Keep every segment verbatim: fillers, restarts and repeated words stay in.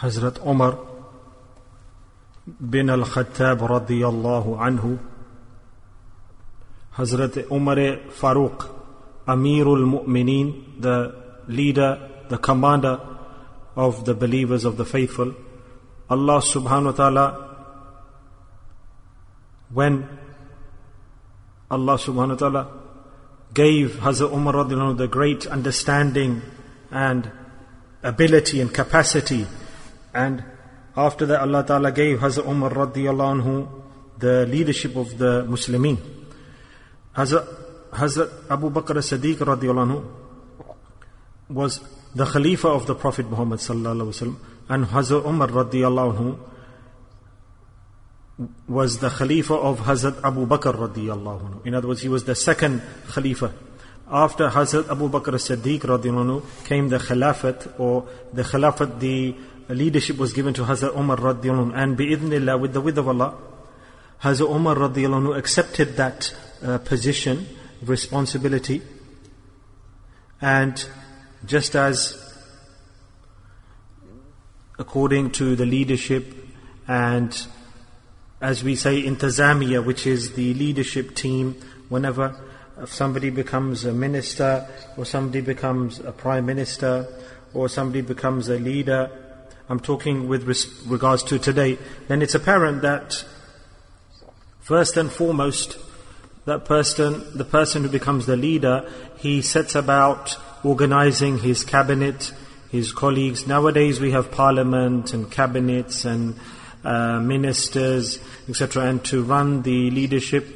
Hazrat Umar bin al-Khattab radiyallahu anhu, Hazrat Umar Farooq, Amirul Mu'mineen, the leader, the commander of the believers of the faithful. Allah subhanahu wa ta'ala, when Allah subhanahu wa ta'ala gave Hazrat Umar radiyallahu anhu the great understanding and ability and capacity, and after that Allah ta'ala gave Hazrat Umar radiyallahu anhu the leadership of the Muslimin. Hazrat, Hazrat Abu Bakr as-Siddiq radiyallahu anhu was the Khalifa of the Prophet Muhammad sallallahu alaihi wasallam, and Hazrat Umar radiyallahu anhu was the Khalifa of Hazrat Abu Bakr radiyallahu anhu. In other words, he was the second Khalifa. After Hazrat Abu Bakr as-Siddiq radiyallahu anhu came the Khilafat, or the Khilafat, the leadership was given to Hazrat Umar radiyallahu anhu, and bi'idhnillah, with the will of Allah, Hazrat Umar radiyallahu anhu accepted that uh, position, responsibility, and just as according to the leadership, and as we say intizamiya, which is the leadership team, whenever somebody becomes a minister, or somebody becomes a prime minister, or somebody becomes a leader, I'm talking with res- regards to today, then it's apparent that first and foremost, that person, the person who becomes the leader, he sets about organizing his cabinet, his colleagues. Nowadays we have parliament and cabinets and uh, ministers, et cetera. And to run the leadership,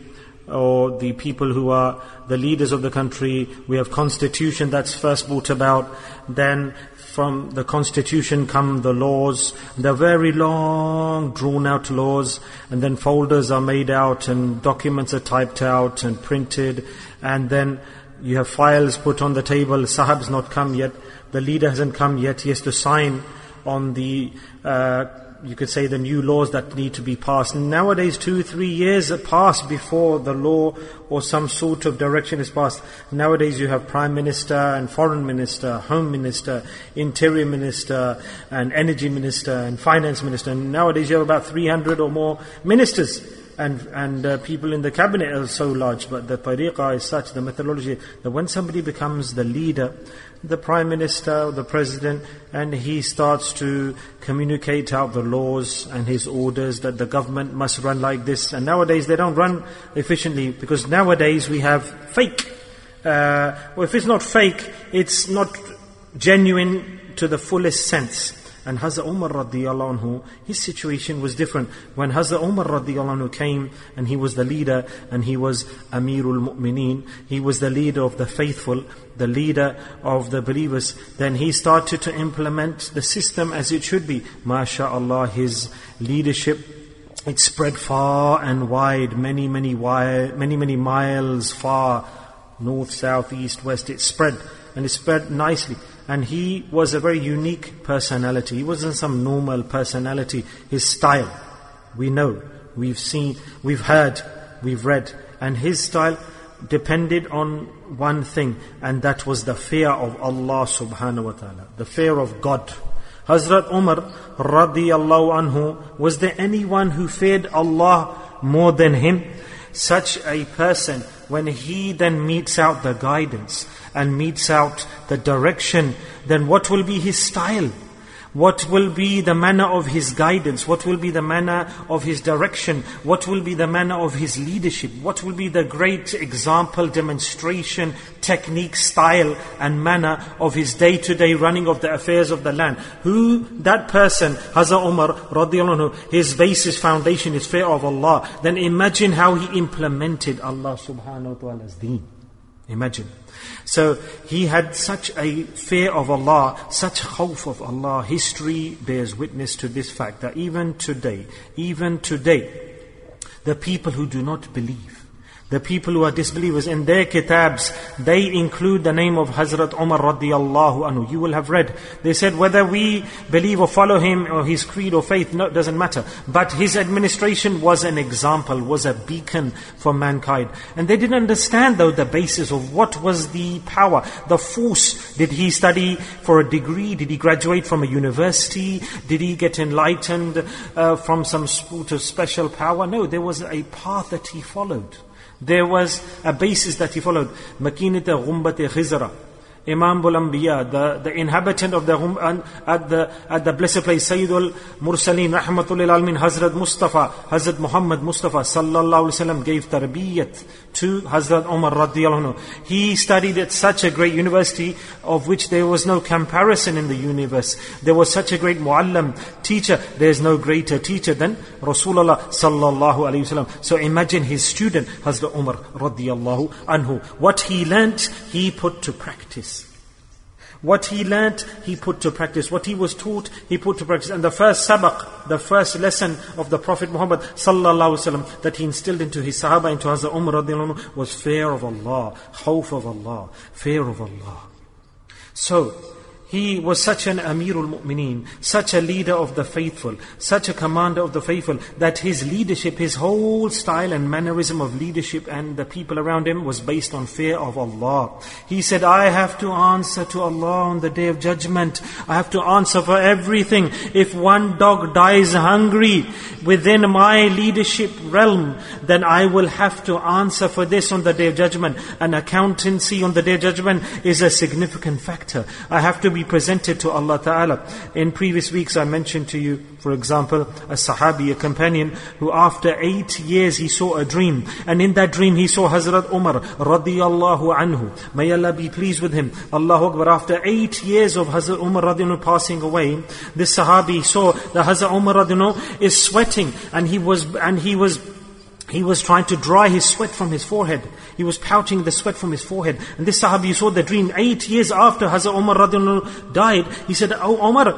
or the people who are the leaders of the country, we have constitution that's first brought about. Then from the constitution come the laws. They're very long, drawn out laws, and then folders are made out and documents are typed out and printed, and then you have files put on the table. Sahab's not come yet, the leader hasn't come yet, he has to sign on the uh, you could say the new laws that need to be passed. And nowadays two, three years pass before the law or some sort of direction is passed. Nowadays you have Prime Minister and Foreign Minister, Home Minister, Interior Minister, and Energy Minister, and Finance Minister. And nowadays you have about three hundred or more ministers. And and uh, people in the cabinet are so large. But the tariqah is such, the methodology, that when somebody becomes the leader, the Prime Minister, the President, and he starts to communicate out the laws and his orders that the government must run like this. And nowadays they don't run efficiently, because nowadays we have fake. Uh, well, if it's not fake, it's not genuine to the fullest sense. And Hazrat Umar radiyallahu anhu, his situation was different. When Hazrat Umar radiyallahu anhu came, and he was the leader, and he was Amirul Mu'mineen, he was the leader of the faithful, the leader of the believers, then he started to implement the system as it should be. MashaAllah, his leadership, it spread far and wide, many, many, wide, many, many miles far, north, south, east, west, it spread, and it spread nicely. And he was a very unique personality. He wasn't some normal personality. His style, we know, we've seen, we've heard, we've read. And his style depended on one thing, and that was the fear of Allah subhanahu wa ta'ala, the fear of God. Hazrat Umar radiyallahu anhu, was there anyone who feared Allah more than him? Such a person, when he then meets out the guidance and meets out the direction, then what will be his style? What will be the manner of his guidance? What will be the manner of his direction? What will be the manner of his leadership? What will be the great example, demonstration, technique, style and manner of his day-to-day running of the affairs of the land? Who, that person, Hazrat Umar radiyallahu anhu, his basis, foundation is fear of Allah. Then imagine how he implemented Allah subhanahu wa ta'ala's deen. Imagine. So he had such a fear of Allah, such khawf of Allah. History bears witness to this fact that even today, even today, the people who do not believe, The people who are disbelievers, in their kitabs, they include the name of Hazrat Umar radiyallahu anhu. You will have read. They said whether we believe or follow him or his creed or faith, no, it doesn't matter. But his administration was an example, was a beacon for mankind. And they didn't understand though the basis of what was the power, the force. Did he study for a degree? Did he graduate from a university? Did he get enlightened uh, from some sort of special power? No, there was a path that he followed. There was a basis that he followed. Makinita Ghumbati Khizra. Imam Bulambiya, the, the inhabitant of the at the at the blessed place, Sayyidul Mursaleen, Rahmatul Alamin, Hazrat Mustafa, Hazrat Muhammad Mustafa Sallallahu Alaihi Wasallam gave tarbiyat to Hazrat Umar radiyallahu anhu. He studied at such a great university of which there was no comparison in the universe. There was such a great muallim, teacher. There is no greater teacher than Rasulullah Sallallahu Alaihi Wasallam. So imagine his student, Hazrat Umar radiyallahu anhu. What he learnt, he put to practice. What he learnt, he put to practice. What he was taught, he put to practice. And the first sabaq, the first lesson of the Prophet Muhammad sallallahu alaihi wasallam that he instilled into his Sahaba, into Hazrat Umar radiyallahu anhu, was fear of Allah, khawf of Allah, fear of Allah. So, he was such an Amirul Mu'mineen, such a leader of the faithful, such a commander of the faithful, that his leadership, his whole style and mannerism of leadership and the people around him was based on fear of Allah. He said, I have to answer to Allah on the Day of Judgment. I have to answer for everything. If one dog dies hungry within my leadership realm, then I will have to answer for this on the Day of Judgment. An accountancy on the Day of Judgment is a significant factor. I have to be presented to Allah Ta'ala. In previous weeks I mentioned to you, for example, a Sahabi, a companion, who after eight years he saw a dream. And in that dream he saw Hazrat Umar radiyallahu anhu. May Allah be pleased with him. Allahu Akbar. After eight years of Hazrat Umar radiyallahu anhu passing away, this Sahabi saw that Hazrat Umar radiyallahu anhu is sweating, and he was, and he was He was trying to dry his sweat from his forehead. He was pouting the sweat from his forehead. And this Sahabi saw the dream eight years after Hazrat Umar radiyallahu anhu died. He said, "Oh Umar,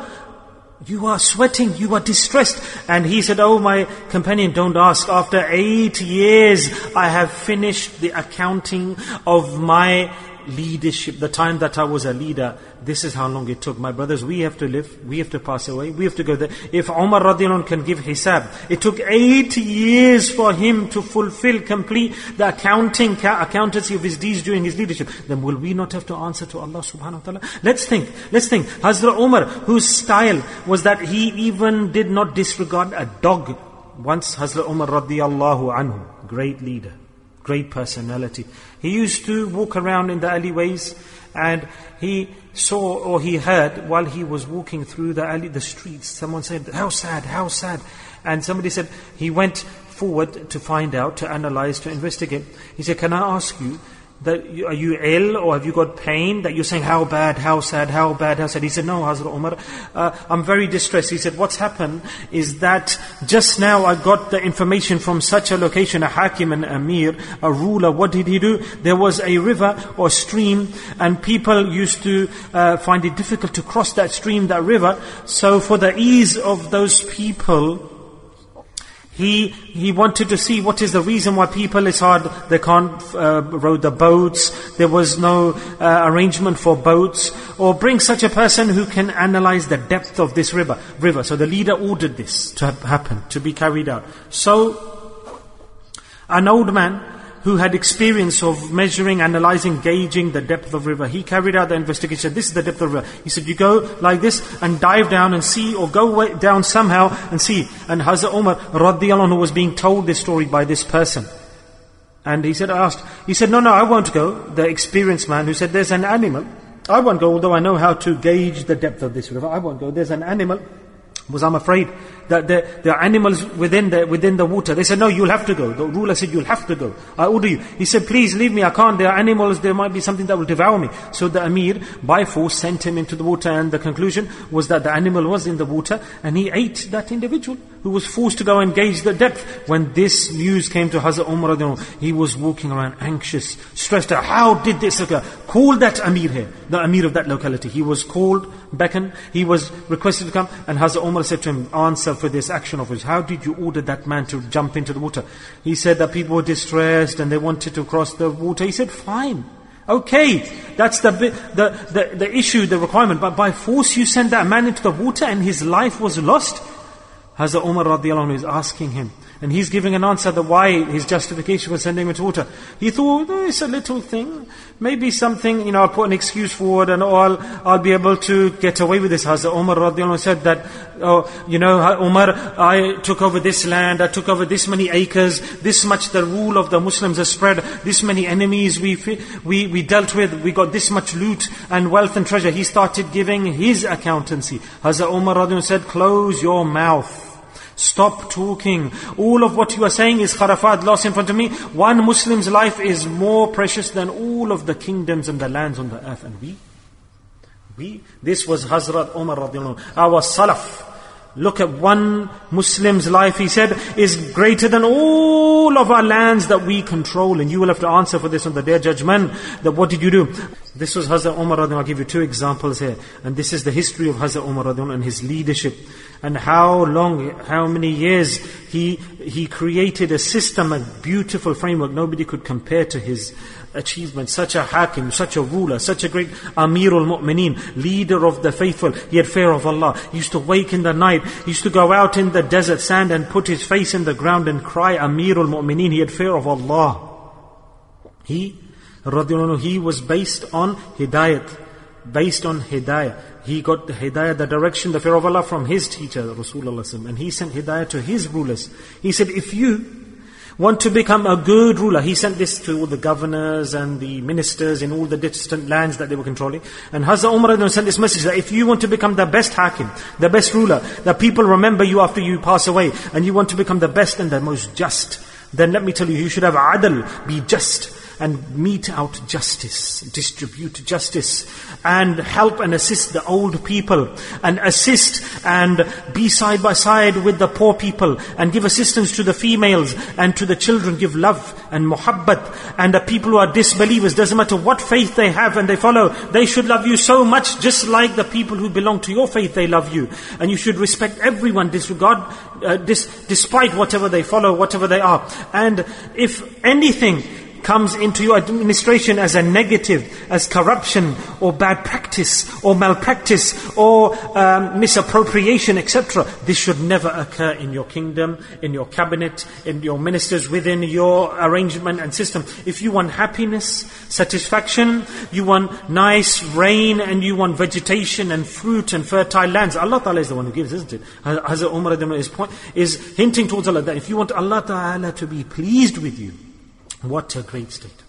you are sweating, you are distressed." And he said, "Oh my companion, don't ask. After eight years, I have finished the accounting of my leadership, the time that I was a leader. This is how long it took." My brothers, we have to live, we have to pass away, we have to go there. If Umar radiyallahu anhu can give hisab, it took eight years for him to fulfill, complete the accounting, accountancy of his deeds during his leadership, then will we not have to answer to Allah subhanahu wa ta'ala? Let's think, let's think. Hazrat Umar, whose style was that he even did not disregard a dog. Once Hazrat Umar radiyallahu anhu, great leader, great personality, he used to walk around in the alleyways, and he saw or he heard while he was walking through the alley, the streets, someone said, "How sad, how sad." And somebody said, he went forward to find out, to analyze, to investigate. He said, "Can I ask you, that you, are you ill or have you got pain that you're saying how bad, how sad, how bad, how sad?" He said, "No, Hazrat Umar, uh, I'm very distressed." He said, "What's happened is that just now I got the information from such a location, a hakim, an amir, a ruler. What did he do? There was a river or stream, and people used to uh, find it difficult to cross that stream, that river. So for the ease of those people, He he wanted to see what is the reason why people, it's hard, they can't uh, row the boats, there was no uh, arrangement for boats, or bring such a person who can analyze the depth of this river. river. So the leader ordered this to happen, to be carried out. So an old man who had experience of measuring, analyzing, gauging the depth of river, he carried out the investigation. This is the depth of the river. He said, "You go like this and dive down and see, or go way down somehow and see." And Hazrat Umar radiyallahu anhu was being told this story by this person. And he said, I asked, he said, "No, no, I won't go." The experienced man who said, "There's an animal. I won't go, although I know how to gauge the depth of this river. I won't go. There's an animal." Was I'm afraid that there, there are animals within the within the water. They said, "No, you'll have to go." The ruler said, "You'll have to go. I order you." He said, "Please leave me. I can't. There are animals. There might be something that will devour me." So the Amir, by force, sent him into the water, and the conclusion was that the animal was in the water, and he ate that individual. who was forced to go engage the depth. When this news came to Hazrat Umar radiallahu anhu, he was walking around anxious, stressed out. How did this occur? Call that Amir here, the Amir of that locality. He was called, beckoned, he was requested to come, and Hazrat Umar said to him, answer for this action of his. How did you order that man to jump into the water? He said that people were distressed and they wanted to cross the water. He said, fine. Okay, that's the, the, the, the issue, the requirement. But by force you send that man into the water and his life was lost? Hazrat Umar radiallahu anhu is asking him. And he's giving an answer that why his justification was sending him into water. He thought, oh, it's a little thing. Maybe something, you know, I'll put an excuse forward and I'll, I'll be able to get away with this. Hazrat Umar radiallahu anhu said that, oh, you know, Umar, I took over this land, I took over this many acres, this much the rule of the Muslims has spread, this many enemies we, we, we dealt with, we got this much loot and wealth and treasure. He started giving his accountancy. Hazrat Umar radiallahu anhu said, close your mouth. Stop talking. All of what you are saying is kharafat, lost in front of me. One Muslim's life is more precious than all of the kingdoms and the lands on the earth. And we, we, this was Hazrat Umar radiallahu anhu, our salaf. Look at one Muslim's life, he said, is greater than all of our lands that we control. And you will have to answer for this on the Day of Judgment. That what did you do? This was Hazrat Umar radiallahu anhu. I'll give you two examples here. And this is the history of Hazrat Umar radiallahu anhu and his leadership. And how long, how many years he he created a system, a beautiful framework. Nobody could compare to his achievement. Such a hakim, such a ruler, such a great Amirul Mu'mineen, leader of the faithful. He had fear of Allah. He used to wake in the night. He used to go out in the desert sand and put his face in the ground and cry, Amirul Mu'mineen. He had fear of Allah. He, radiallahu anhu, he was based on hidayat. Based on hidayah. He got the hidayah, the direction, the fear of Allah from his teacher, Rasulullah. And he sent hidayah to his rulers. He said, if you want to become a good ruler, he sent this to all the governors and the ministers in all the distant lands that they were controlling. And Hazrat Umar sent this message that if you want to become the best hakim, the best ruler, that people remember you after you pass away, and you want to become the best and the most just, then let me tell you, you should have adl, be just, and mete out justice, distribute justice, and help and assist the old people, and assist and be side by side with the poor people, and give assistance to the females and to the children, give love and muhabbat, and the people who are disbelievers, doesn't matter what faith they have and they follow, they should love you so much, just like the people who belong to your faith, they love you. And you should respect everyone, disregard, uh, dis, despite whatever they follow, whatever they are. And if anything comes into your administration as a negative, as corruption or bad practice or malpractice or um, misappropriation, et cetera, this should never occur in your kingdom, in your cabinet, in your ministers, within your arrangement and system. If you want happiness, satisfaction, you want nice rain, and you want vegetation and fruit and fertile lands, Allah Ta'ala is the one who gives, isn't it? Hazrat Umar is, point, is hinting towards Allah that if you want Allah Ta'ala to be pleased with you, what a great statement.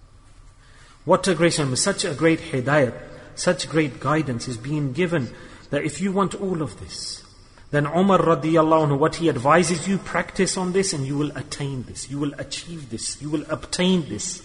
What a great statement. Such a great hidayat, such great guidance is being given, that if you want all of this, then Umar radiallahu anhu, what he advises you, practice on this and you will attain this. You will achieve this. You will obtain this.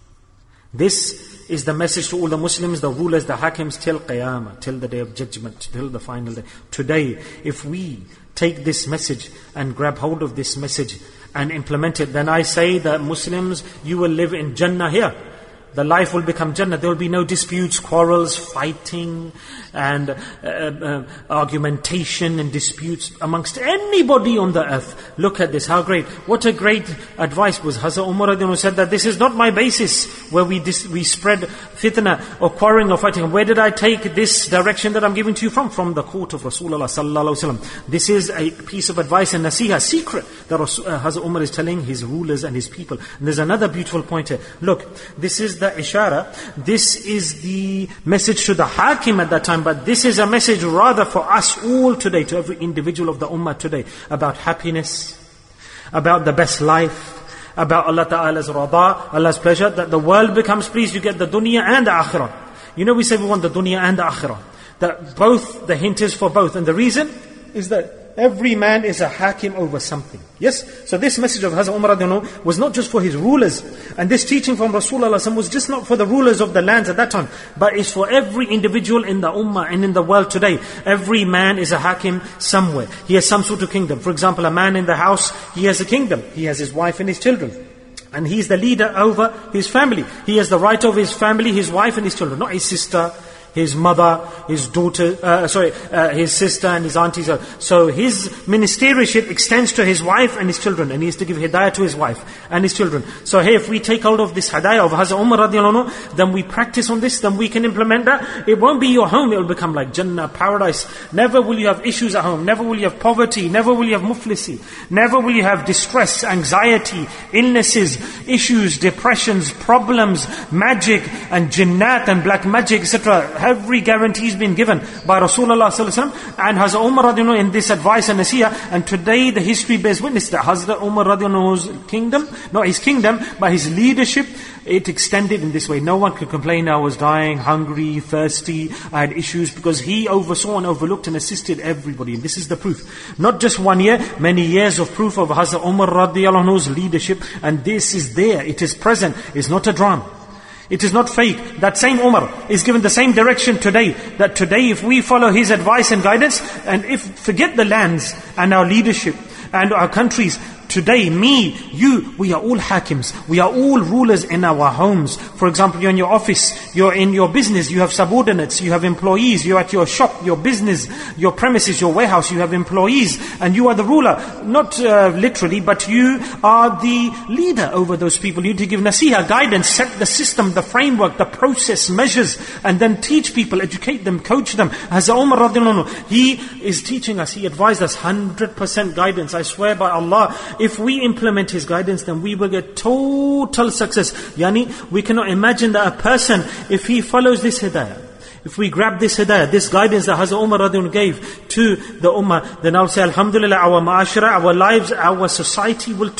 This is the message to all the Muslims, the rulers, the hakims, till Qiyamah, till the Day of Judgment, till the final day. Today, if we take this message and grab hold of this message and implement it, then I say that Muslims, you will live in Jannah here. The life will become Jannah. There will be no disputes, quarrels, fighting, and uh, uh, argumentation and disputes amongst anybody on the earth. Look at this, how great. What a great advice was Hazrat Umar who said that this is not my basis where we dis- we spread fitna or quarreling or fighting. Where did I take this direction that I'm giving to you from? From the court of Rasulullah sallallahu alaihi wasallam. This is a piece of advice and nasiha, secret, that Rasul, uh, Hazrat Umar is telling his rulers and his people. And there's another beautiful point here. Look, this is the ishara, this is the message to the hakim at that time, but this is a message rather for us all today, to every individual of the ummah today, about happiness, about the best life, about Allah Ta'ala's rada, Allah's pleasure, that the world becomes pleased, you get the dunya and the akhirah. You know, we say we want the dunya and the akhirah. That both, the hint is for both, and the reason is that Every man is a hakim over something. Yes? So this message of Hazrat Umar radiallahu anhu was not just for his rulers. And this teaching from Rasulullah was just not for the rulers of the lands at that time. But it's for every individual in the ummah and in the world today. Every man is a hakim somewhere. He has some sort of kingdom. For example, a man in the house, he has a kingdom. He has his wife and his children. And he's the leader over his family. He has the right over his family, his wife and his children. Not his sister, his mother, his daughter, uh, sorry, uh, his sister and his aunties. So his ministerialship extends to his wife and his children, and he has to give hidayah to his wife and his children. So hey, if we take hold of this hidayah of Hazrat Umar radiallahu anhu, then we practice on this, then we can implement that. It won't be your home, it will become like Jannah, paradise. Never will you have issues at home, never will you have poverty, never will you have muflisi, never will you have distress, anxiety, illnesses, issues, depressions, problems, magic and jinnat and black magic, et cetera. Every guarantee has been given by Rasulullah sallallahu alaihi wasallam and Hazrat Umar radiallahu anhu in this advice and nasiyah. And today the history bears witness that Hazrat Umar radiallahu anhu's kingdom, not his kingdom, but his leadership, it extended in this way. No one could complain, I was dying, hungry, thirsty, I had issues, because he oversaw and overlooked and assisted everybody. And this is the proof. Not just one year, many years of proof of Hazrat Umar radiallahu anhu's leadership. And this is there, it is present, it's not a drama. It is not fake. That same Umar is given the same direction today. That today if we follow his advice and guidance, and if forget the lands and our leadership and our countries, today, me, you, we are all hakims. We are all rulers in our homes. For example, you're in your office, you're in your business, you have subordinates, you have employees, you're at your shop, your business, your premises, your warehouse, you have employees, and you are the ruler. Not uh, literally, but you are the leader over those people. You need to give nasihah, guidance, set the system, the framework, the process, measures, and then teach people, educate them, coach them. As Umar radiallahu anhu, he is teaching us, he advised us, one hundred percent guidance. I swear by Allah, if we implement his guidance, then we will get total success. Yani, we cannot imagine that a person, if he follows this hidayah, if we grab this hidayah, this guidance that Hazrat Umar radiallahu anhu gave to the ummah, then I'll say, Alhamdulillah, our ma'ashara, our lives, our society will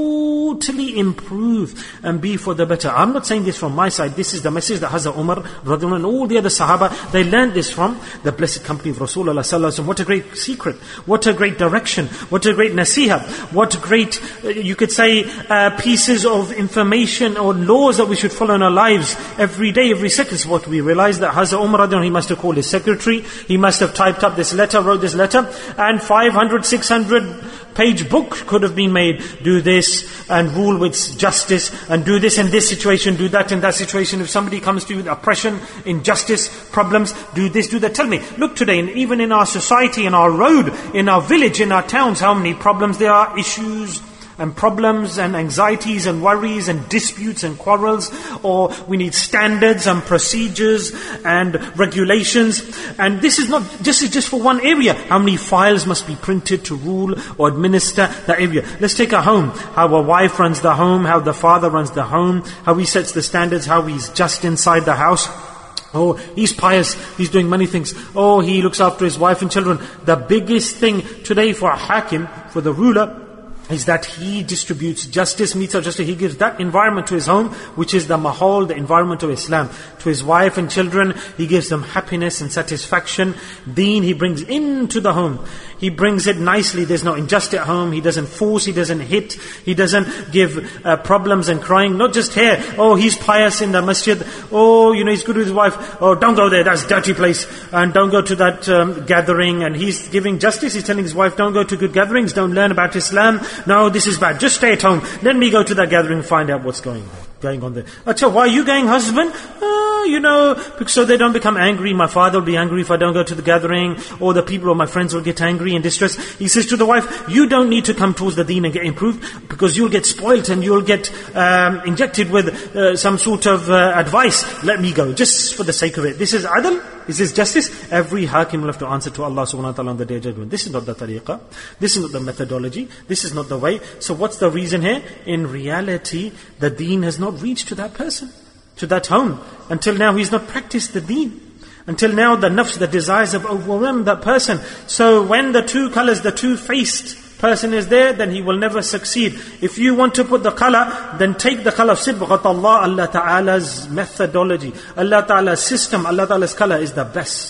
totally improve and be for the better. I'm not saying this from my side. This is the message that Hazrat Umar radiallahu anhu and all the other Sahaba, they learned this from the blessed company of Rasulullah sallallahu alaihi wasallam. What a great secret. What a great direction. What a great nasihah. What great, uh, you could say, uh, pieces of information or laws that we should follow in our lives every day, every second. So what we realize that Hazrat Umar, he must have called his secretary, he must have typed up this letter, wrote this letter, and five hundred, six hundred page book could have been made. Do this and rule with justice, and do this in this situation, do that in that situation. If somebody comes to you with oppression, injustice, problems, do this, do that. Tell me, look today, and even in our society, in our road, in our village, in our towns, how many problems there are, issues and problems and anxieties and worries and disputes and quarrels. Or we need standards and procedures and regulations. And this is not, this is just for one area. How many files must be printed to rule or administer that area? Let's take a home. How a wife runs the home, how the father runs the home, how he sets the standards, how he's just inside the house. Oh, he's pious, he's doing many things. Oh, he looks after his wife and children. The biggest thing today for a hakim, for the ruler, is that he distributes justice, meets out justice. He gives that environment to his home, which is the mahal, the environment of Islam. To his wife and children, he gives them happiness and satisfaction. Deen, he brings into the home. He brings it nicely. There's no injustice at home. He doesn't force, he doesn't hit, he doesn't give uh, problems and crying. Not just here, oh, he's pious in the masjid. Oh, you know, he's good with his wife. Oh, don't go there, that's a dirty place. And don't go to that um, gathering. And he's giving justice. He's telling his wife, don't go to good gatherings, don't learn about Islam. No, this is bad. Just stay at home. Let me go to that gathering and find out what's going on. Going on there. Achha, why are you going, husband? Uh, you know, so they don't become angry. My father will be angry if I don't go to the gathering, or the people or my friends will get angry and distressed. He says to the wife, you don't need to come towards the deen and get improved, because you'll get spoilt and you'll get um, injected with uh, some sort of uh, advice. Let me go, just for the sake of it. This is adl, this is justice. Every hakim will have to answer to Allah subhanahu wa ta'ala on the day of judgment. This is not the tariqah, this is not the methodology, this is not the way. So what's the reason here? In reality, the deen has not reached to that person, to that home. Until now he's not practiced the deen. Until now the nafs, the desires have overwhelmed that person. So when the two colors, the two-faced person is there, then he will never succeed. If you want to put the color, then take the color of Sibghat Allah, Allah Ta'ala's methodology, Allah Ta'ala's system, Allah Ta'ala's color is the best.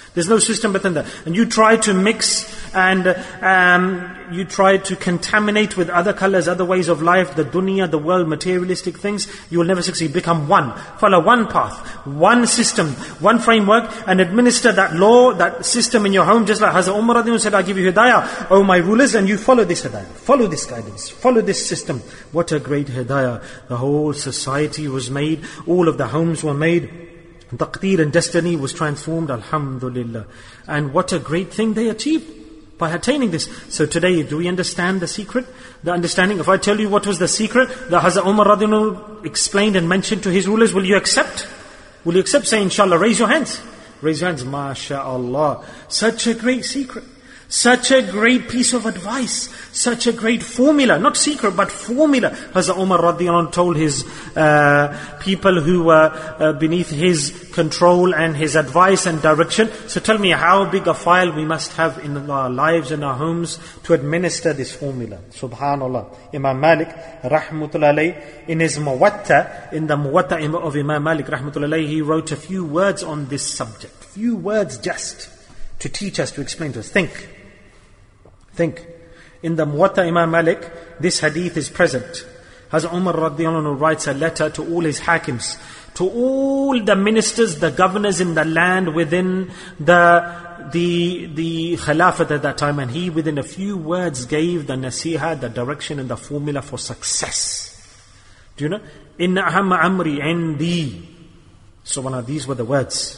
There's no system better than that. And you try to mix and um, you try to contaminate with other colors, other ways of life, the dunya, the world, materialistic things, you will never succeed. Become one. Follow one path, one system, one framework, and administer that law, that system in your home, just like Hazrat Umar radiallahu anhu said, I give you hidayah, oh my rulers, and you follow this hidayah. Follow this guidance. Follow this system. What a great hidayah. The whole society was made. All of the homes were made. Taqdeer and destiny was transformed, alhamdulillah. And what a great thing they achieved by attaining this. So today, do we understand the secret? The understanding, if I tell you what was the secret, the Hazrat Umar radiallahu anhu explained and mentioned to his rulers, will you accept? Will you accept? Say inshallah, raise your hands. Raise your hands, mashallah. Such a great secret. Such a great piece of advice. Such a great formula. Not secret, but formula. Hazrat Umar radiallahu anhu told his uh, people who were uh, beneath his control and his advice and direction. So tell me how big a file we must have in our lives and our homes to administer this formula. Subhanallah. Imam Malik rahmatullahi alayhi, in his Muwatta, in the Muwatta of Imam Malik rahmatullahi alayhi, he wrote a few words on this subject. Few words just to teach us, to explain to us. Think. Think. In the Muwatta Imam Malik, this hadith is present. Hazrat Umar radiallahu anhu writes a letter to all his hakims, to all the ministers, the governors in the land within the the the Khilafat at that time, and he within a few words gave the nasiha, the direction and the formula for success. Do you know? Inna ahamma amri indi. So one of these were the words.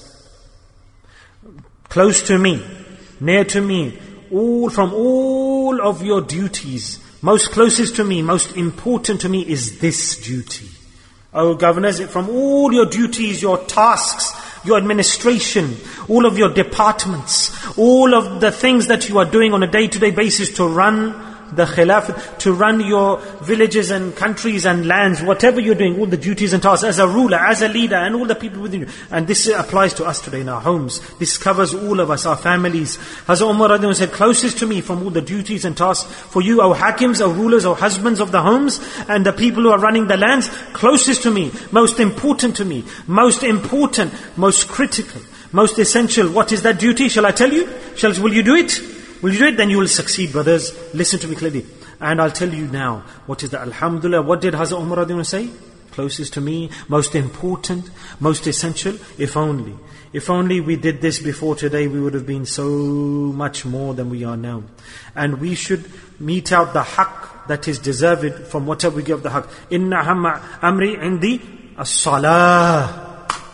Close to me, near to me, all from all of your duties, most closest to me, most important to me is this duty. O governors, from all your duties, your tasks, your administration, all of your departments, all of the things that you are doing on a day-to-day basis to run the Khilafat, to run your villages and countries and lands, whatever you're doing, all the duties and tasks as a ruler, as a leader, and all the people within you. And this applies to us today in our homes. This covers all of us, our families. Hazrat Umar radiallahu anhu said, closest to me from all the duties and tasks for you, O hakims, O rulers, O husbands of the homes, and the people who are running the lands, closest to me, most important to me, most important, most critical, most essential. What is that duty? Shall I tell you? Shall, will you do it? Will you do it? Then you will succeed, brothers. Listen to me clearly. And I'll tell you now, what is the Alhamdulillah, what did Hazrat Umar radiallahu anhu say? Closest to me, most important, most essential, if only. If only we did this before today, we would have been so much more than we are now. And we should mete out the haqq that is deserved from whatever we give the haqq. Inna hamma amri indi as-salah.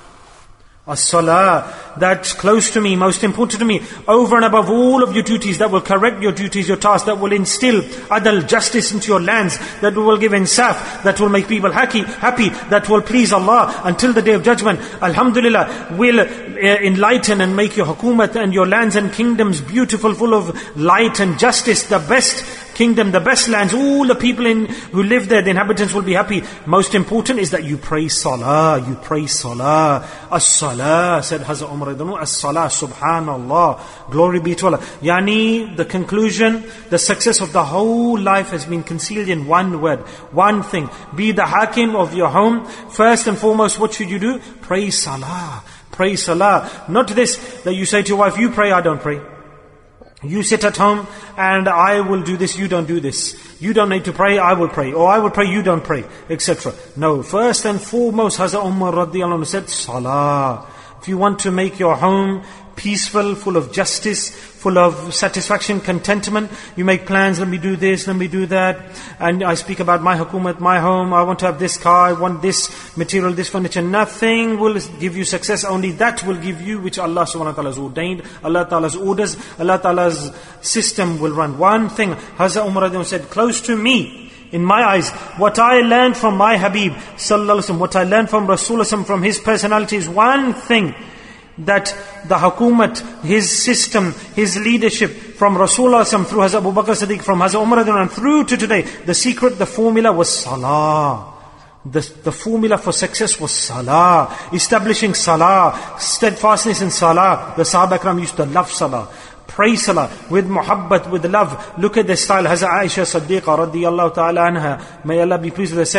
As-salah, that's close to me, most important to me, over and above all of your duties, that will correct your duties, your tasks, that will instill adl, justice into your lands, that will give insaf, that will make people happy, happy, that will please Allah until the Day of Judgment. Alhamdulillah, will uh, enlighten and make your hukumat and your lands and kingdoms beautiful, full of light and justice, the best kingdom, the best lands, all the people in who live there, the inhabitants will be happy. Most important is that you pray salah, you pray salah. As-salah, said Hazrat Umar, as-salah, subhanallah, glory be to Allah. Yani, the conclusion, the success of the whole life has been concealed in one word, one thing. Be the hakim of your home. First and foremost, what should you do? Pray salah, pray salah. Not this, that you say to your wife, you pray, I don't pray. You sit at home and I will do this, you don't do this. You don't need to pray, I will pray. Or I will pray, you don't pray, et cetera. No, first and foremost, Hazrat Umar radiallahu anhu said, salah. If you want to make your home peaceful, full of justice, full of satisfaction, contentment, you make plans, let me do this, let me do that. And I speak about my hukumat, my home, I want to have this car, I want this material, this furniture. Nothing will give you success, only that will give you which Allah subhanahu wa ta'ala has ordained, Allah ta'ala's orders, Allah ta'ala's system will run. One thing, Hazrat Umar said, close to me, in my eyes, what I learned from my Habib sallallahu alaihi wasallam, what I learned from Rasulullah from his personality is one thing, that the hukumat, his system, his leadership from Rasulullah through Hazrat Abu Bakr Siddiq, from Hazrat Umar and through to today, the secret, the formula was salah. The, the formula for success was salah. Establishing salah, steadfastness in salah. The Sahaba Ikram used to love salah. Pray salah with muhabbat, with love. Look at the style. Hazrat Aisha Siddiqa radiyallahu ta'ala anha, may Allah be pleased with her, said,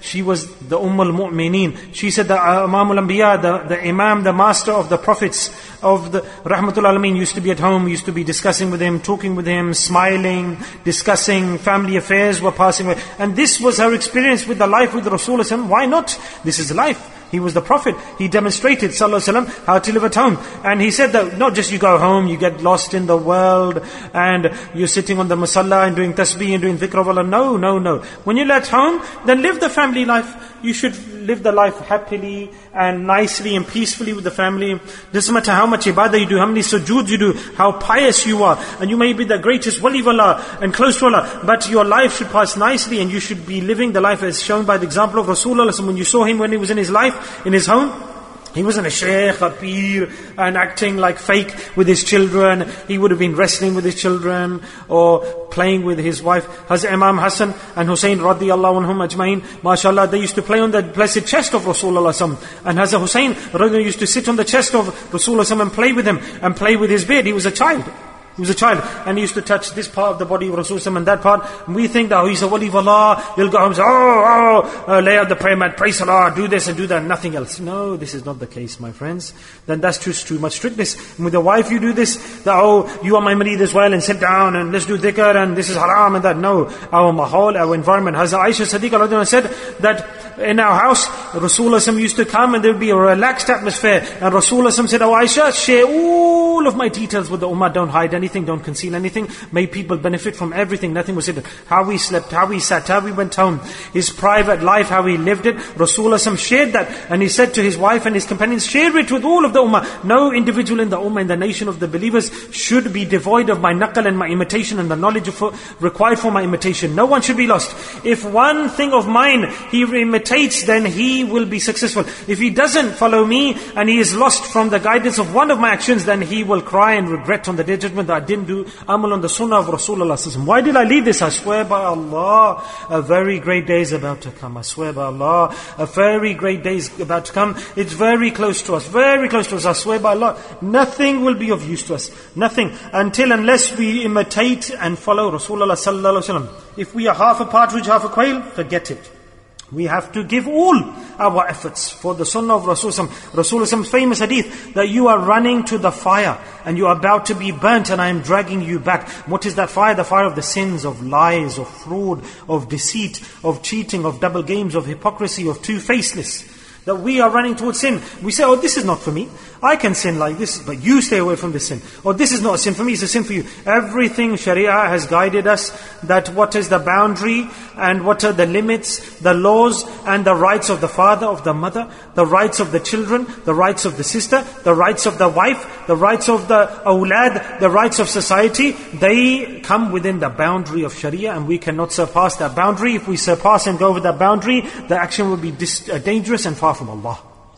she was the Umm al-Mu'mineen. She said the Imam al-Anbiya, the, the Imam, the master of the prophets, of the Rahmatul Alameen, used to be at home, used to be discussing with him, talking with him, smiling, discussing family affairs were passing away. And this was her experience with the life with Rasulullah. Why not? This is life. He was the Prophet. He demonstrated, sallallahu alaihi wasallam, how to live at home. And he said that not just you go home, you get lost in the world, and you're sitting on the masalla and doing tasbih and doing dhikr of Allah. No, no, no. When you're at home, then live the family life. You should live the life happily and nicely and peacefully with the family. Doesn't matter how much ibadah you do, how many sujood you do, how pious you are. And you may be the greatest wali of Allah and close to Allah. But your life should pass nicely, and you should be living the life as shown by the example of Rasulullah. When you saw him when he was in his life, in his home, he wasn't a sheikh, a peer, and acting like fake with his children. He would have been wrestling with his children or playing with his wife. Hazrat Imam Hassan and Hussein radiyallahu anhum ajmain, mashallah, they used to play on the blessed chest of Rasulullah sallam. And Hazrat Hussein radiyallahu used to sit on the chest of Rasulullah sallam and play with him and play with his beard. He was a child. He was a child, and he used to touch this part of the body of Rasulullah and that part. And we think that oh, he's a wali of Allah. He'll go home and say, oh, oh, uh, lay out the prayer mat, pray salah, do this and do that, nothing else. No, this is not the case, my friends. Then that's too, too much strictness. And with the wife you do this, that oh, you are my marid as well, and sit down and let's do dhikr and this is haram and that. No, our mahal, our environment. Hazrat Aisha Siddiqa radhiyallahu anha said that in our house, Rasulullah used to come and there would be a relaxed atmosphere. And Rasulullah said, oh Aisha, share all of my details with the ummah, don't hide anything, don't conceal anything. May people benefit from everything, nothing was hidden. How we slept, how we sat, how we went home, his private life, how he lived it. Rasulullah shared that, and he said to his wife and his companions, share it with all of the ummah. No individual in the ummah, in the nation of the believers, should be devoid of my naqal and my imitation and the knowledge of, required for my imitation. No one should be lost. If one thing of mine he imitates, then he will be successful. If he doesn't follow me and he is lost from the guidance of one of my actions, then he will cry and regret on the day of judgment that I didn't do amal on the sunnah of Rasulullah. Why did I leave this? I swear by Allah, a very great day is about to come. I swear by Allah, a very great day is about to come. It's very close to us, very close to us. I swear by Allah, nothing will be of use to us. Nothing. Until unless we imitate and follow Rasulullah sallallahu alaihi wasallam. If we are half a partridge, half a quail, forget it. We have to give all our efforts for the sunnah of Rasulullah. Rasulullah's famous hadith that you are running to the fire and you are about to be burnt and I am dragging you back. What is that fire? The fire of the sins, of lies, of fraud, of deceit, of cheating, of double games, of hypocrisy, of two-facedness. That we are running towards sin. We say, oh, this is not for me. I can sin like this, but you stay away from this sin. Or this is not a sin for me, it's a sin for you. Everything Sharia has guided us that what is the boundary and what are the limits, the laws and the rights of the father, of the mother, the rights of the children, the rights of the sister, the rights of the wife, the rights of the awlad, the rights of society. They come within the boundary of Sharia and we cannot surpass that boundary. If we surpass and go over that boundary, the action will be dis- uh, dangerous and far from Allah.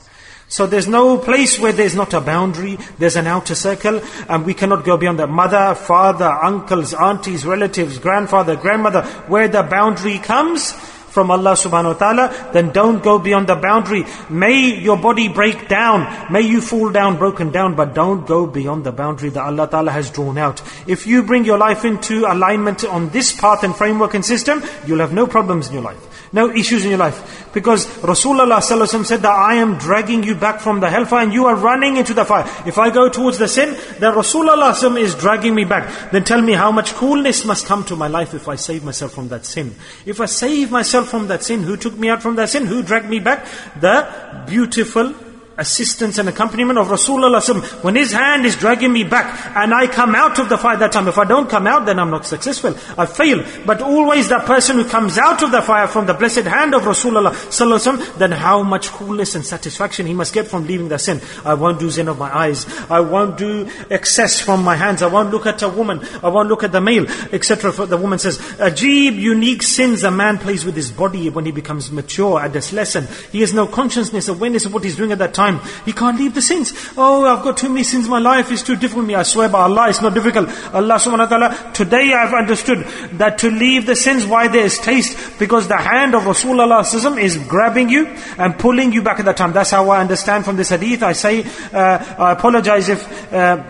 So there's no place where there's not a boundary, there's an outer circle, and we cannot go beyond that. Mother, father, uncles, aunties, relatives, grandfather, grandmother, where the boundary comes from Allah subhanahu wa ta'ala, then don't go beyond the boundary. May your body break down, may you fall down, broken down, but don't go beyond the boundary that Allah ta'ala has drawn out. If you bring your life into alignment on this path and framework and system, you'll have no problems in your life. No issues in your life. Because Rasulullah sallallahu alaihi wasallam said that I am dragging you back from the hellfire and you are running into the fire. If I go towards the sin, then Rasulullah sallallahu alaihi wasallam is dragging me back. Then tell me how much coolness must come to my life if I save myself from that sin. If I save myself from that sin, who took me out from that sin? Who dragged me back? The beautiful assistance and accompaniment of Rasulullah sallallahu alaihi wasallam. When his hand is dragging me back and I come out of the fire that time, if I don't come out, then I'm not successful. I fail. But always that person who comes out of the fire from the blessed hand of Rasulullah sallallahu alaihi wasallam, then how much coolness and satisfaction he must get from leaving the sin. I won't do zina of my eyes. I won't do excess from my hands. I won't look at a woman. I won't look at the male, et cetera. The woman says, Ajib, unique sins a man plays with his body when he becomes mature, adolescent. He has no consciousness, awareness of what he's doing at that time. He can't leave the sins. Oh, I've got too many sins in my life, it's too difficult for me. I swear by Allah, it's not difficult. Allah subhanahu wa ta'ala, today I've understood that to leave the sins, why there is taste, because the hand of Rasulullah sallallahu alaihi wasallam is grabbing you and pulling you back at that time. That's how I understand from this hadith. I say, uh, I apologize if uh,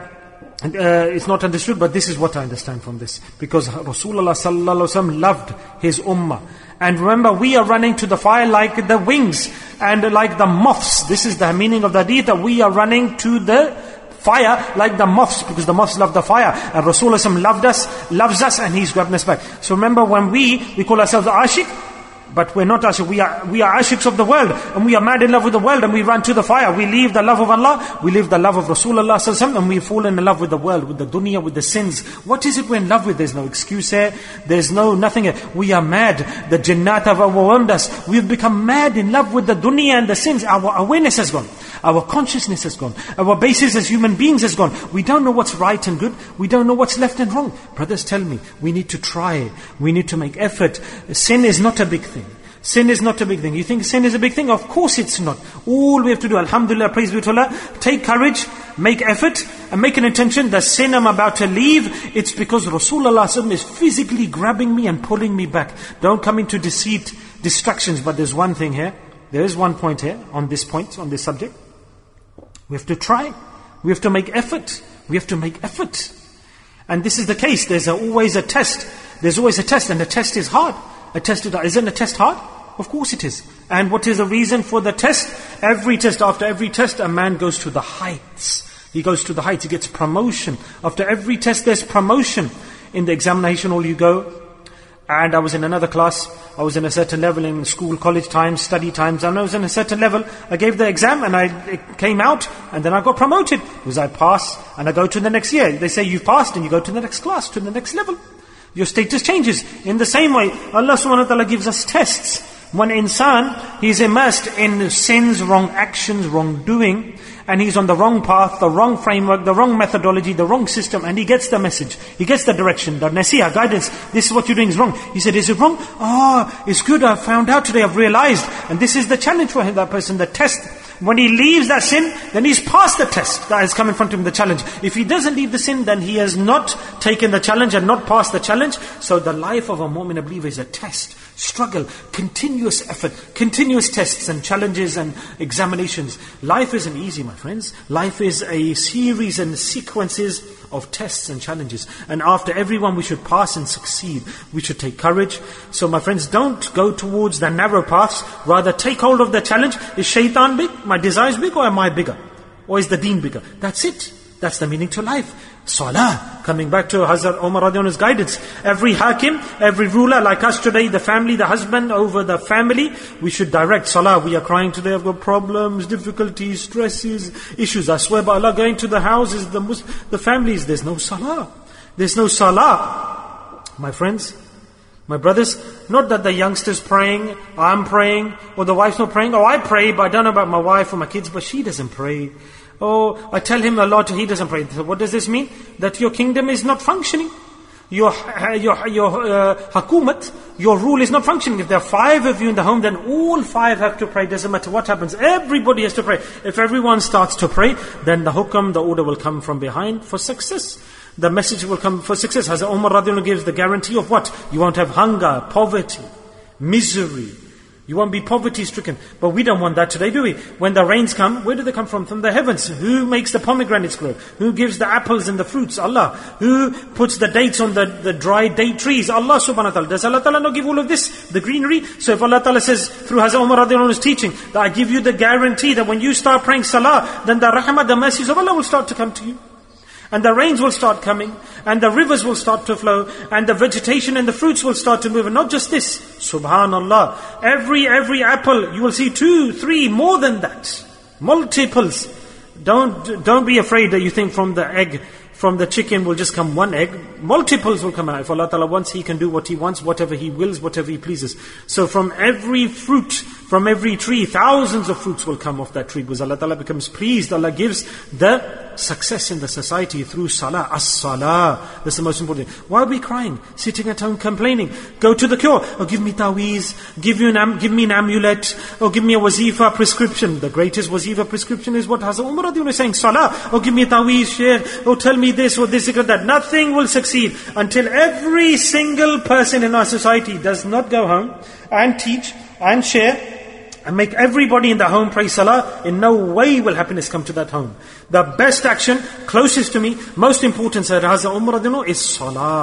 Uh, it's not understood, but this is what I understand from this. Because Rasulullah sallallahu alaihi wasallam loved his ummah. And remember, we are running to the fire like the wings and like the moths. This is the meaning of the hadith, that we are running to the fire like the moths, because the moths love the fire. And Rasulullah loved us, loves us, and He's grabbing us back. So remember, when we, we call ourselves ashik, but we're not ashik, we are, we are ashiks of the world, and we are mad in love with the world, and we run to the fire. We leave the love of Allah, we leave the love of Rasulullah sallallahu alaihi wasallam, and we fall in love with the world, with the dunya, with the sins. What is it we're in love with? There's no excuse here, there's no nothing here. We are mad. The jinnat have overwhelmed us. We've become mad in love with the dunya and the sins. Our awareness has gone. Our consciousness has gone. Our basis as human beings has gone. We don't know what's right and good. We don't know what's left and wrong. Brothers, tell me, we need to try. We need to make effort. Sin is not a big thing. Sin is not a big thing. You think sin is a big thing? Of course it's not. All we have to do, alhamdulillah, praise be to Allah, take courage, make effort, and make an intention. The sin I'm about to leave, it's because Rasulullah sallallahu alaihi wasallam is physically grabbing me and pulling me back. Don't come into deceit, distractions. But there's one thing here. There is one point here, on this point, on this subject. We have to try. We have to make effort. We have to make effort. And this is the case. There's a, always a test. There's always a test, and the test is hard. A test is, isn't a test hard? Of course it is. And what is the reason for the test? Every test, after every test, a man goes to the heights. He goes to the heights, he gets promotion. After every test, there's promotion. In the examination hall you go, and I was in another class, I was in a certain level in school, college times, study times, and I was in a certain level, I gave the exam and I it came out, and then I got promoted. Because I pass, and I go to the next year. They say you've passed, and you go to the next class, to the next level. Your status changes. In the same way, Allah subhanahu wa ta'ala gives us tests. When insan, he's immersed in sins, wrong actions, wrongdoing, and he's on the wrong path, the wrong framework, the wrong methodology, the wrong system, and he gets the message, he gets the direction, the nasihah, guidance. This is what you're doing is wrong. He said, is it wrong? Ah, oh, it's good, I've found out today, I've realized. And this is the challenge for him, that person, the test. When he leaves that sin, then he's passed the test that has come in front of him, the challenge. If he doesn't leave the sin, then he has not taken the challenge and not passed the challenge. So the life of a mu'min, a believer, is a test, struggle, continuous effort, continuous tests and challenges and examinations. Life isn't easy, my friends. Life is a series and sequences of tests and challenges. And after every one, we should pass and succeed. We should take courage. So my friends, don't go towards the narrow paths. Rather, take hold of the challenge. Is shaitan big? My desires big, or am I bigger? Or is the deen bigger? That's it. That's the meaning to life. Salah. Coming back to Hazrat Umar radiallahu anhu's guidance. Every hakim, every ruler, like us today, the family, the husband over the family, we should direct salah. We are crying today, I've got problems, difficulties, stresses, issues. I swear by Allah, going to the houses, the Mus- the families, there's no salah. There's no salah. My friends, my brothers, not that the youngster's praying, I'm praying, or the wife's not praying, or I pray, but I don't know about my wife or my kids, but she doesn't pray. Oh, I tell him a lot, he doesn't pray. So what does this mean? That your kingdom is not functioning. Your your your uh, hakumat, your rule is not functioning. If there are five of you in the home, then all five have to pray. Doesn't matter what happens. Everybody has to pray. If everyone starts to pray, then the hukam, the order will come from behind for success. The message will come for success. Hazrat Umar radiallahu anhu gives the guarantee of what? You won't have hunger, poverty, misery. You won't be poverty stricken. But we don't want that today, do we? When the rains come, where do they come from? From the heavens. Who makes the pomegranates grow? Who gives the apples and the fruits? Allah. Who puts the dates on the, the dry date trees? Allah subhanahu wa ta'ala. Does Allah ta'ala not give all of this? The greenery? So if Allah ta'ala says through Hazrat Umar radiallahu anhu's teaching that I give you the guarantee that when you start praying salah, then the rahmah, the mercies of Allah will start to come to you. And the rains will start coming, and the rivers will start to flow, and the vegetation and the fruits will start to move. And not just this, subhanallah, every every apple, you will see two, three, more than that. Multiples. Don't don't be afraid that you think from the egg, from the chicken will just come one egg. Multiples will come out. If Allah Ta'ala wants, He can do what He wants, whatever He wills, whatever He pleases. So from every fruit, from every tree, thousands of fruits will come off that tree. Because Allah Ta'ala becomes pleased. Allah gives the success in the society through salah. As-salah. That's the most important thing. Why are we crying? Sitting at home complaining. Go to the cure. Oh, give me taweez. Give, you an am- give me an amulet. Or give me a wazifa prescription. The greatest wazifa prescription is what Hazrat Umar radiallahu anhu is saying. Salah. Oh, give me a taweez, shaykh. Oh, tell me this or this or that. Nothing will succeed until every single person in our society does not go home and teach and share and make everybody in the home pray salah. In no way will happiness come to that home. The best action, closest to me, most important, said Hazrat Umar radiallahu anhu, is salah.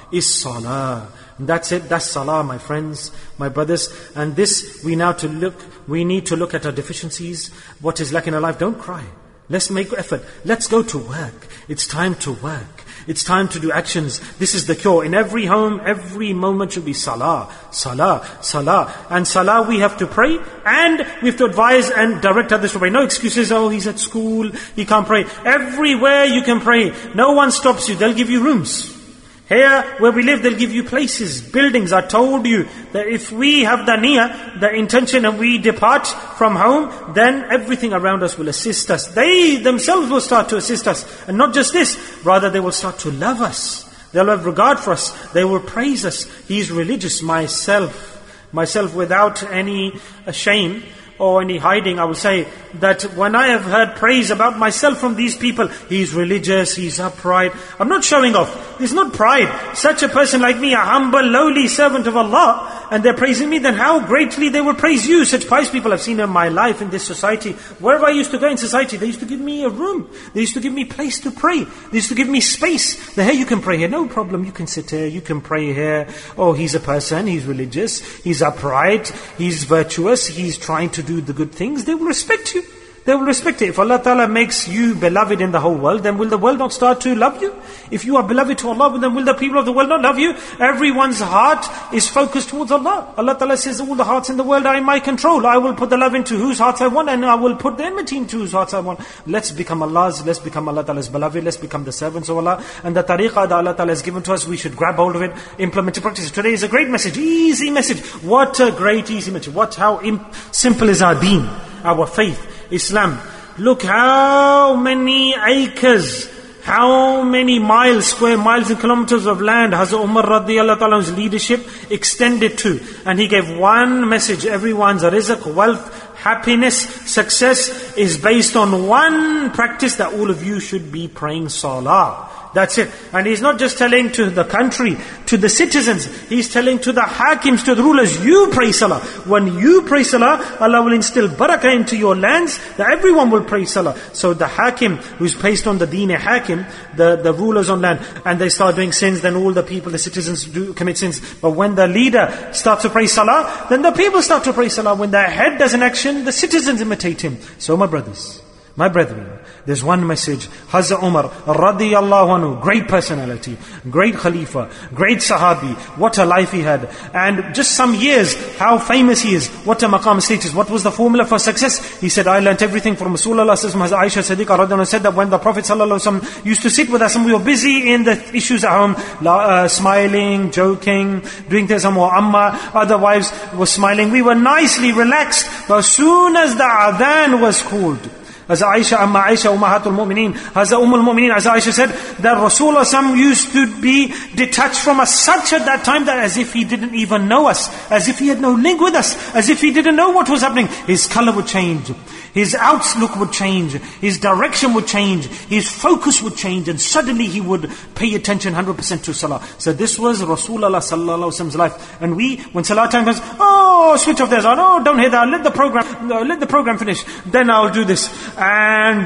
is salah. And that's it, that's salah, my friends, my brothers. And this, we now to look, we need to look at our deficiencies, what is lacking in our life. Don't cry. Let's make effort. Let's go to work. It's time to work. It's time to do actions. This is the cure. In every home, every moment should be salah, salah, salah. And salah we have to pray, and we have to advise and direct others to pray. No excuses, oh he's at school, he can't pray. Everywhere you can pray. No one stops you, they'll give you rooms. Here, where we live, they'll give you places, buildings. I told you that if we have the niyyah, the intention, and we depart from home, then everything around us will assist us. They themselves will start to assist us. And not just this, rather they will start to love us. They'll have regard for us. They will praise us. He's religious. Myself, myself without any shame or any hiding, I will say that when I have heard praise about myself from these people, he's religious, he's upright. I'm not showing off. It's not pride. Such a person like me, a humble, lowly servant of Allah, and they're praising me, then how greatly they will praise you. Such pious people I've seen in my life, in this society. Wherever I used to go in society, they used to give me a room. They used to give me place to pray. They used to give me space. Here you can pray here, no problem. You can sit here, you can pray here. Oh, he's a person, he's religious, he's upright, he's virtuous, he's trying to do the good things. They will respect you. They will respect it. If Allah Ta'ala makes you beloved in the whole world, then will the world not start to love you? If you are beloved to Allah, then will the people of the world not love you? Everyone's heart is focused towards Allah. Allah Ta'ala says, all the hearts in the world are in my control. I will put the love into whose hearts I want, and I will put the enmity into whose hearts I want. Let's become Allah's, let's become Allah Ta'ala's beloved, let's become the servants of Allah. And the tariqah that Allah Ta'ala has given to us, we should grab hold of it, implement it, practice it. Today is a great message, easy message. What a great easy message. What, how imp- simple is our deen, our faith, Islam. Look how many acres, how many miles, square miles and kilometers of land Hazrat Umar radiyallahu ta'ala's leadership extended to. And he gave one message: everyone's rizq, wealth, happiness, success is based on one practice, that all of you should be praying salah. That's it. And he's not just telling to the country, to the citizens. He's telling to the hakims, to the rulers, you pray salah. When you pray salah, Allah will instill barakah into your lands, that everyone will pray salah. So the hakim, who's placed on the deen hakim, the, the rulers on land, and they start doing sins, then all the people, the citizens do commit sins. But when the leader starts to pray salah, then the people start to pray salah. When the head does an action, the citizens imitate him. So my brothers, my brethren, there's one message. Hazrat Umar radiyallahu anhu, great personality, great Khalifa, great Sahabi. What a life he had. And just some years, how famous he is. What a maqam status. What was the formula for success? He said, I learnt everything from Rasulullah. Hazrat Aisha Siddiqa radiyallahu anha said that when the Prophet sallallahu alaihi wasallam used to sit with us and we were busy in the issues at home, uh, smiling, joking, doing things, some more amma, other wives were smiling. We were nicely relaxed. But as soon as the adhan was called, as Aisha, Amma Aisha, Ummahatul Mu'mineen, as Umm al-Mu'mineen, as Aisha said, that Rasulullah used to be detached from us such at that time that as if he didn't even know us, as if he had no link with us, as if he didn't know what was happening. His color would change, his outlook would change, his direction would change, his focus would change, and suddenly he would pay attention one hundred percent to Salah. So this was Rasulullah sallallahu alaihi wasallam's life. And we, when Salah time comes, oh, switch off the azan, oh, don't hear that, let the program, no, let the program finish, then I'll do this. And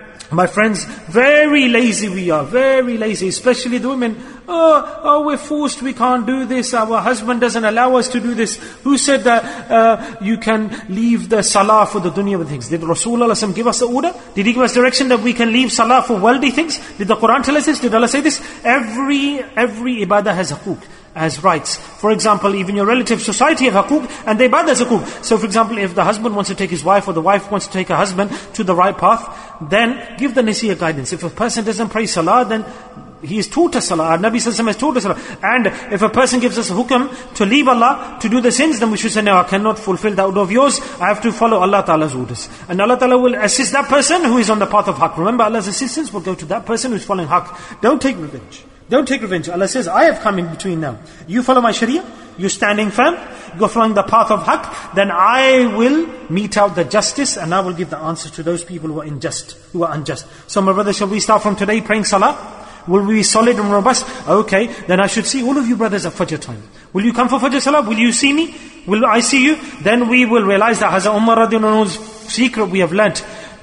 my friends, very lazy we are, very lazy, especially the women. Oh, oh, we're forced, we can't do this, our husband doesn't allow us to do this. Who said that uh, you can leave the salah for the dunya with things? Did Rasulullah give us the order? Did he give us direction that we can leave salah for worldly things? Did the Quran tell us this? Did Allah say this? Every, every ibadah has haqooq, has rights. For example, even your relative society have haqooq, and the ibadah has haqooq. So for example, if the husband wants to take his wife, or the wife wants to take her husband to the right path, then give the nasihah guidance. If a person doesn't pray salah, then he is taught us salah. Our Nabi Sallallahu Alaihi Wasallam has taught us salah. And if a person gives us a hukam to leave Allah, to do the sins, then we should say, no, I cannot fulfill that order of yours. I have to follow Allah Ta'ala's orders. And Allah Ta'ala will assist that person who is on the path of haqq. Remember, Allah's assistance will go to that person who is following haqq. Don't take revenge. Don't take revenge. Allah says, I have come in between now. You follow my sharia, you're standing firm, you're following the path of haqq, then I will mete out the justice, and I will give the answer to those people who are unjust, who are unjust. So my brother, shall we start from today praying salah? Will we be solid and robust? Okay, then I should see all of you brothers at Fajr time. Will you come for Fajr Salah? Will you see me? Will I see you? Then we will realize that Hazrat Umar radiyallahu anhu's secret we have learnt.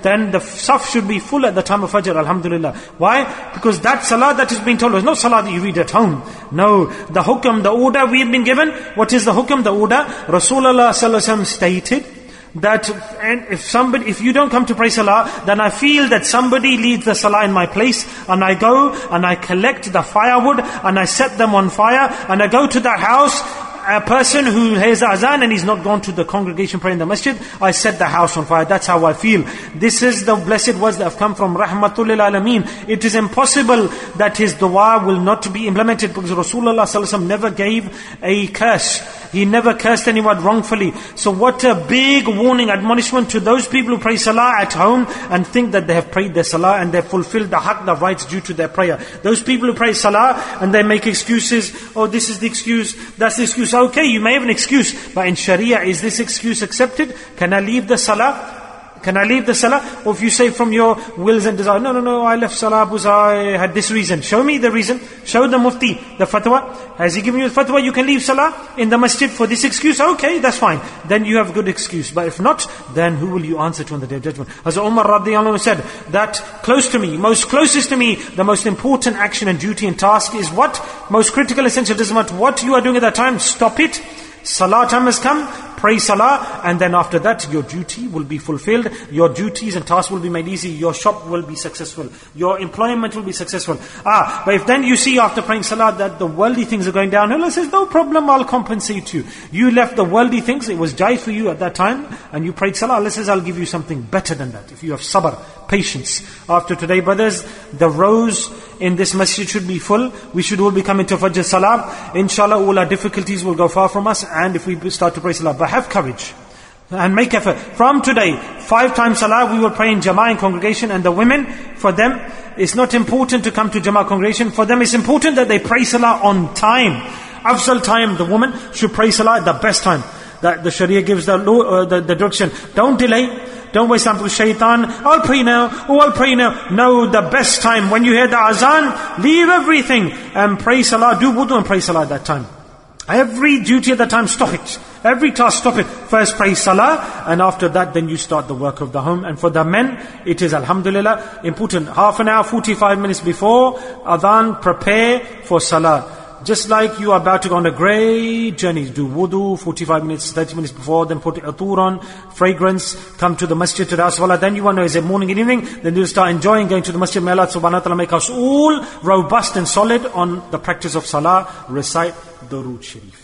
then the saf should be full at the time of Fajr, alhamdulillah. Why? Because that salah that is being told us, no salah that you read at home. No, the hukam, the order we have been given. What is the hukam, the order? Rasulullah sallallahu alaihi wasallam stated that, and if somebody, if you don't come to pray salah, then I feel that somebody leads the salah in my place, and I go and I collect the firewood and I set them on fire, and I go to that house. A person who hears the azan and he's not gone to the congregation praying in the masjid, I set the house on fire. That's how I feel. This is the blessed words that have come from Rahmatul lil Alameen. It is impossible that his dua will not be implemented, because Rasulullah sallallahu alaihi wasallam never gave a curse. He never cursed anyone wrongfully. So what a big warning, admonishment to those people who pray salah at home and think that they have prayed their salah and they have fulfilled the haqq, the rights due to their prayer. Those people who pray salah and they make excuses, oh this is the excuse, that's the excuse. Okay, you may have an excuse, but in Sharia, is this excuse accepted? Can I leave the salah? Can I leave the salah? Or if you say from your wills and desire, no, no, no, I left salah because I had this reason. Show me the reason. Show the mufti, the fatwa. Has he given you the fatwa? You can leave salah in the masjid for this excuse? Okay, that's fine. Then you have a good excuse. But if not, then who will you answer to on the Day of Judgment? As Umar radiallahu anhu said, that close to me, most closest to me, the most important action and duty and task is what? Most critical, essential, doesn't matter what you are doing at that time, stop it. Salah time has come, pray salah, and then after that your duty will be fulfilled, your duties and tasks will be made easy, your shop will be successful, your employment will be successful. Ah, but if then you see after praying salah that the worldly things are going down, Allah says, no problem, I'll compensate you. You left the worldly things, it was jai for you at that time, and you prayed salah, Allah says, I'll give you something better than that. If you have sabr, patience. After today, brothers, the rows in this masjid should be full. We should all be coming to Fajr Salah. Inshallah, all our difficulties will go far from us, and if we start to pray salah. But have courage and make effort. From today, five times salah we will pray in Jama'ah in congregation, and the women, for them, it's not important to come to Jama'ah congregation. For them, it's important that they pray salah on time. Afzal time, the woman should pray salah at the best time. That the Sharia gives the, uh, the, the direction. Don't delay. Don't waste time with shaitan. I'll pray now. Oh, I'll pray now. No, the best time. When you hear the azan, leave everything and pray salah. Do wudu and pray salah at that time. Every duty at that time, stop it. Every task, stop it. First pray salah, and after that then you start the work of the home. And for the men, it is alhamdulillah important. Half an hour, forty-five minutes before adhan, prepare for salah. Just like you are about to go on a great journey, do wudu, forty-five minutes, thirty minutes before, then put atur on, fragrance, come to the masjid to the house of Allah. Then you want to know, is it morning and evening? Then you start enjoying going to the masjid. May Allah subhanahu wa ta'ala make us all robust and solid on the practice of salah. Recite Durood Sharif.